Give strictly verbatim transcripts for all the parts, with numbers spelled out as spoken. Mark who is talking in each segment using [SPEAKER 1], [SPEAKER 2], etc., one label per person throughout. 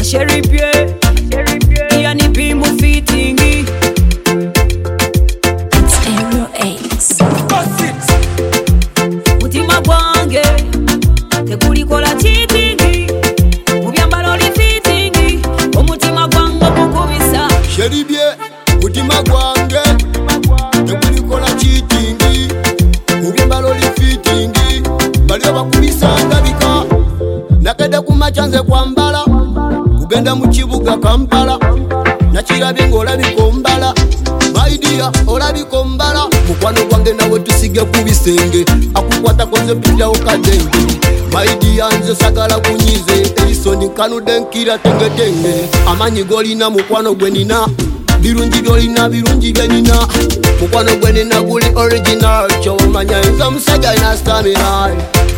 [SPEAKER 1] Sherry Pierre, yani pimu fitingi.
[SPEAKER 2] It's Aerial Aches.
[SPEAKER 1] Mutima gwange tegulikola chitingi, mubyambalo li fitingi, omutima gwange gukubisa.
[SPEAKER 3] Sherry Pierre, mutima gwange tegulikola chitingi, mubyambalo li fitingi, balio bakubisa ndabika. Nakede kumachanze kwambala, kugenda mu kibuga Kampala, nakirabye ng'olabiko mbala. My dear, olabiko mbala. Mukwano gwange nawe tusige ku bisenge, akukwata koze mpitawo kadenge. My dear, nze sagala kunyize, erisoni nkanude nkira tengetenge. Amanyi golina mukwano gwe nina, birungi byolina birungi bye nina. Mukwano gwe nina guli original, kyomanya nze musajja ina stamina.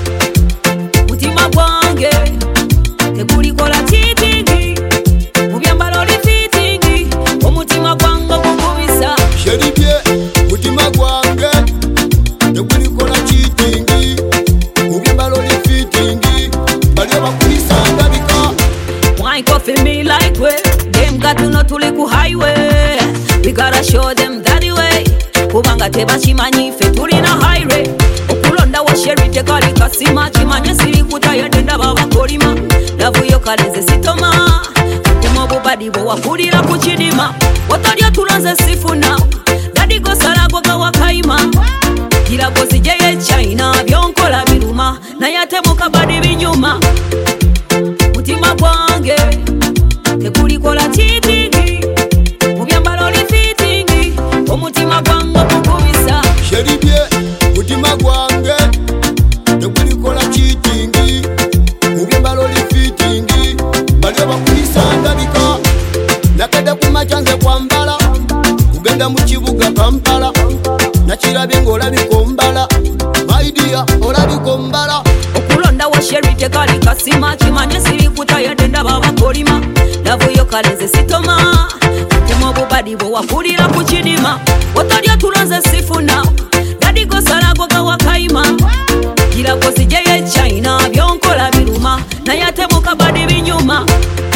[SPEAKER 1] Mutima gwange tegulikola chitingi, mubyambalo li fitingi, omutima gwange gukubisa.
[SPEAKER 3] Sherry Pierre, mutima gwange tegulikola chitingi, mubyambalo li fitingi, balio bakubisa ndabika.
[SPEAKER 1] Wine coffee me like way, them got to know tuli ku highway. We gotta show them that way, kubanga tebachimanyi fe tuli na highway. Okulonda wa Sherry tekali kasima, chimanye siri kutayade ndaba bakolima. Lavu yo kaleze sitoma, kumo bubadi bo wakulira ku kidima. Otalya tulanze sifuna, dadi go sarago ga wakaima. Kila gozi jeye China, byonkola biruma, na yatemuka badi binyuma. Mutima gwange tegulikola chitingi, mubyambalo li fitingi, omutima gwange gukubisa.
[SPEAKER 3] Sherry Pierre, mutima gwange tegulikola chitingi, mubyambalo li fitingi, balio bakubisa ndabika. Nakede kumachanze kwambala, kugenda mu kibuga Kampala, nakirabye ng'olabiko mbala. My dear, olabiko mbala.
[SPEAKER 1] Okulonda wa Sherry tekali kasima, chimanye siri kutayade ndaba bakolima. Lavu yo kaleze sitoma, kumo bubadi bo wakulira ku kidima. Otalya tulanze sifuna, dadi go sarago ga wakaima. Kila gozi jeye China, byonkola biruma, na yatemuka badi binyuma.